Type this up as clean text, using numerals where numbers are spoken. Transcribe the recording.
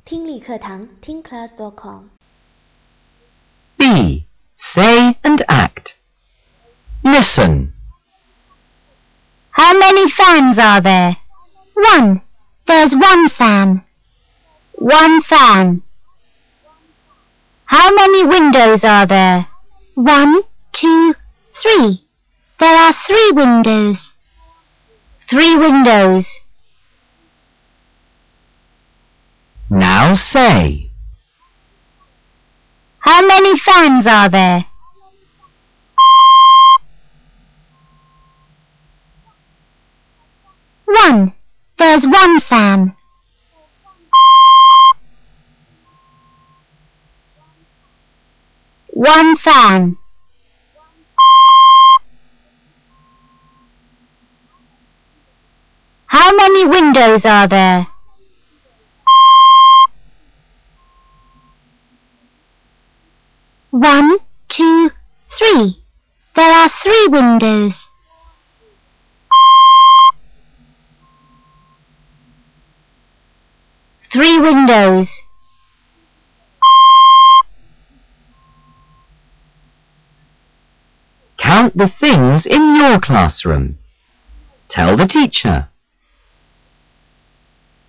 听力课堂听 class.com B. Say and act. Listen. How many fans are there? 1. There's 1 fan. 1 fan. How many windows are there? 1, 2, 3. There are 3 windows. 3 windows. Now say. How many fans are there? 1. There's 1 fan. 1 fan. How many windows are there? 1, 2, 3. There are 3 windows. Three windows. Count the things in your classroom. Tell the teacher.